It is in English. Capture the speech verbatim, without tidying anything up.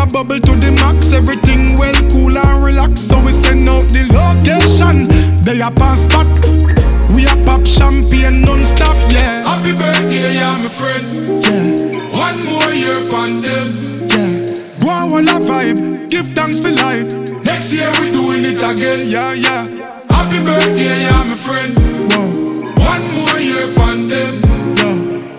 a bubble to the max. Everything well, cool and relax. So we send out the location. They a pass spot. We a pop champagne non-stop, yeah. Happy birthday, yeah, my friend. Yeah. One more year upon them. Yeah. Go on, one a vibe. Give thanks for life. Next year we doing it again, yeah, yeah. Happy birthday, yeah, my friend. Whoa. One more year upon